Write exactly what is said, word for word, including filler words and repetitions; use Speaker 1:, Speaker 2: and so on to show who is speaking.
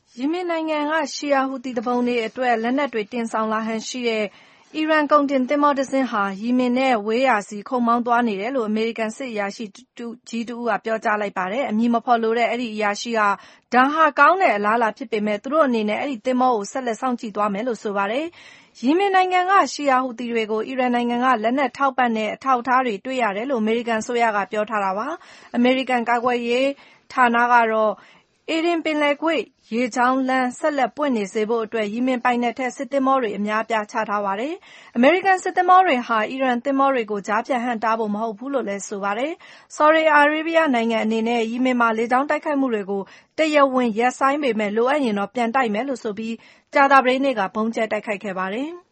Speaker 1: ယီမင်နိုင်ငံကရှီယာဟူသီသူပုန်တွေအတွက်လက်နက်တွေတင်ဆောင်လာဟန်ရှိတဲ့အီရန်ကုန်တင်သင်္ဘောတစ်စင်းဟာယီမင်နဲ့ဝေးရာဆီခုတ်မောင်းသွားနေတယ်လို့အမေရိကန်စစ်အရာရှိကြီးတစ်ဦးကပြောကြားလိုက်ပါတယ်။အမည်မဖော်လိုတဲ့အဲဒီအရာရှိကဒါဟာကောင်းတဲ့အလားအလာဖြစ်ပေမဲ့သူတို့အနေနဲ့အဲဒီသင်္ဘောကိုဆက်လက်စောင့်ကြည့်သွားမယ်လို့ဆိုပါတယ်။ယီမင်နိုင်ငံကရှီယာဟူသီတွေကိုအီရန်နိုင်ငံကလက်နက်ထောက်ပံ့တဲ့အထောက်အထားတွေတွေ့ရတယ်လို့အမေရိကန်အစိုးရကပြောထားတာပါ။အမေရိကန်ကာကွယ်ရေးဌာနကတော့အေဒင်ပင်လယ်ကွေ့ရေကြောင်းလမ်းဆက်လက်ပွင့်နေစေဖို့အတွက်ယီမင်ပိုင်နက်ထဲစစ်သင်္ဘောတွေအများအပြားချထားပါတယ်။အမေရိကန်စစ်သင်္ဘောတွေဟာအီရန်သင်္ဘောတွေကိုကြားဖြတ်ဟန့်တားဖို့မဟုတ်ဘူးလို့လည်းဆိုပါတယ်။ဆော်ဒီအာရေဗျနိုင်ငံအနေနဲ့ယီမင်မှာလေကြောင်းတိုက်ခိုက်မှုတွေကိုတရားဝင်ရပ်ဆိုင်းပေမဲ့လိုအပ်ရင်တော့ပြန်တိုက်မယ်လို့ဆိုပြီးကြာသပတေးနေ့ကဗုံးကြဲတိုက်ခိုက်ခဲ့ပါတယ်။